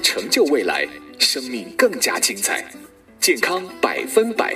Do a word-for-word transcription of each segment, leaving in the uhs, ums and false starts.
成就未来，生命更加精彩。健康百分百。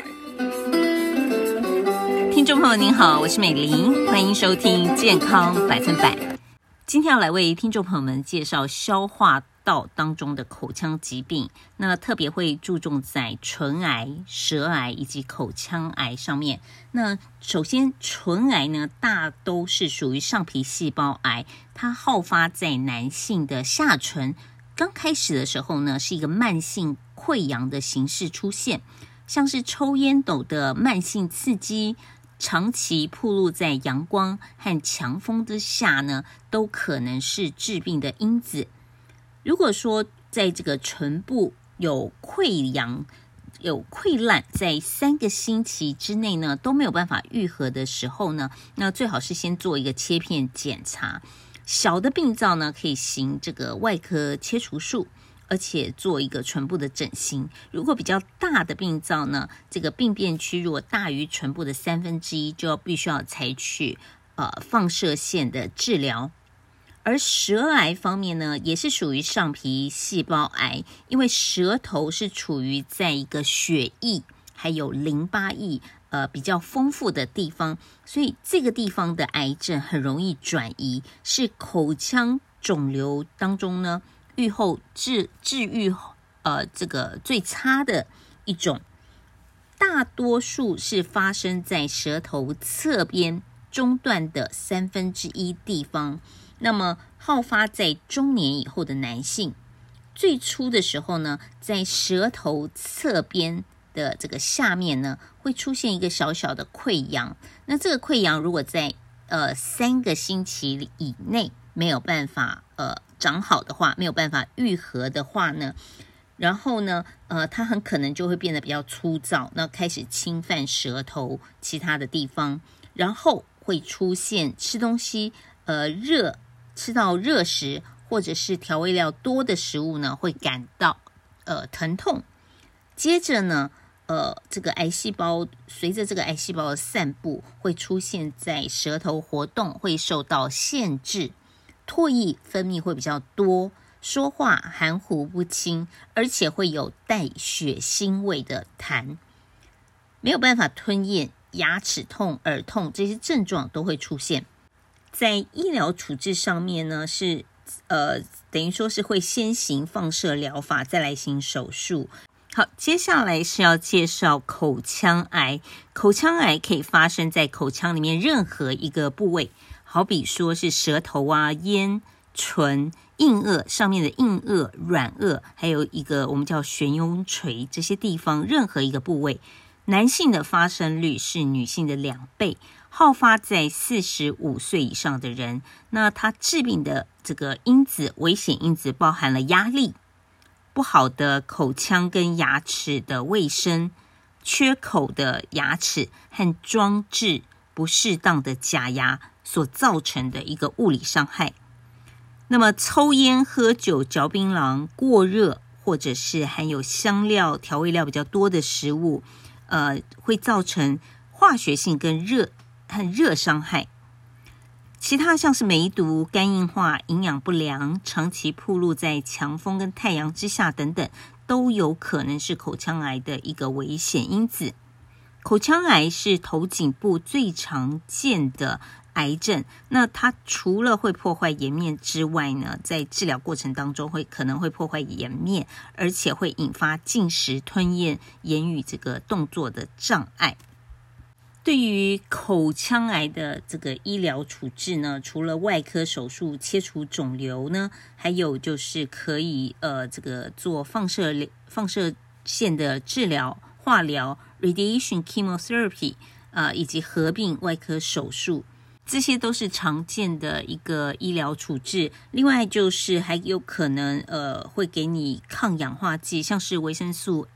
听众朋友您好，我是美玲，欢迎收听健康百分百。今天要来为听众朋友们介绍消化道当中的口腔疾病，那特别会注重在唇癌、舌癌以及口腔癌上面。那首先唇癌呢，大都是属于上皮细胞癌，它好发在男性的下唇，刚开始的时候呢，是一个慢性溃疡的形式出现，像是抽烟斗的慢性刺激，长期暴露在阳光和强风之下呢，都可能是致病的因子。如果说在这个唇部有溃疡、有溃烂，在三个星期之内呢都没有办法愈合的时候呢，那最好是先做一个切片检查。小的病灶呢，可以行这个外科切除术，而且做一个唇部的整形。如果比较大的病灶呢，这个病变区如果大于唇部的三分之一，就要必须要采取呃放射线的治疗。而舌癌方面呢，也是属于上皮细胞癌，因为舌头是处于在一个血液还有淋巴液呃比较丰富的地方，所以这个地方的癌症很容易转移，是口腔肿瘤当中呢愈后治治愈呃这个最差的一种。大多数是发生在舌头侧边中段的三分之一地方，那么好发在中年以后的男性。最初的时候呢，在舌头侧边的这个下面呢，会出现一个小小的溃疡。那这个溃疡如果在呃三个星期以内没有办法呃长好的话，没有办法愈合的话呢，然后呢呃它很可能就会变得比较粗糙，那开始侵犯舌头其他的地方，然后会出现吃东西呃热吃到热食或者是调味料多的食物呢，会感到呃疼痛。接着呢呃这个癌细胞随着这个癌细胞的散布，会出现在舌头活动会受到限制，唾液分泌会比较多，说话含糊不清，而且会有带血腥味的痰，没有办法吞咽，牙齿痛、耳痛这些症状都会出现。在医疗处置上面呢，是呃等于说是会先行放射疗法，再来行手术。好，接下来是要介绍口腔癌。口腔癌可以发生在口腔里面任何一个部位，好比说是舌头啊、咽、唇、硬腭上面的硬腭、软腭，还有一个我们叫悬雍垂，这些地方任何一个部位。男性的发生率是女性的两倍，好发在四十五岁以上的人。那它致病的这个因子、危险因子包含了压力、不好的口腔跟牙齿的卫生、缺口的牙齿和装置不适当的假牙所造成的一个物理伤害。那么抽烟、喝酒、嚼槟榔、过热，或者是含有香料、调味料比较多的食物，呃，会造成化学性跟热和热伤害。其他像是梅毒、肝硬化、营养不良、长期暴露在强风跟太阳之下等等，都有可能是口腔癌的一个危险因子。口腔癌是头颈部最常见的癌症，那它除了会破坏颜面之外呢，在治疗过程当中会可能会破坏颜面，而且会引发进食、吞咽、言语这个动作的障碍。对于口腔癌的这个医疗处置呢，除了外科手术切除肿瘤呢，还有就是可以呃这个做放射放射线的治疗、化疗 radiation chemotherapy 呃以及合并外科手术，这些都是常见的一个医疗处置。另外就是还有可能呃会给你抗氧化剂，像是维生素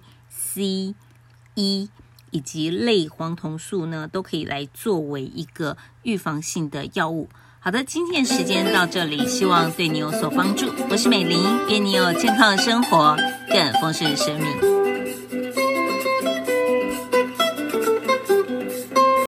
A、C、E以及类黄酮素呢，都可以来作为一个预防性的药物。好的，今天的时间到这里，希望对你有所帮助。我是美玲，愿你有健康的生活，更丰盛的生命。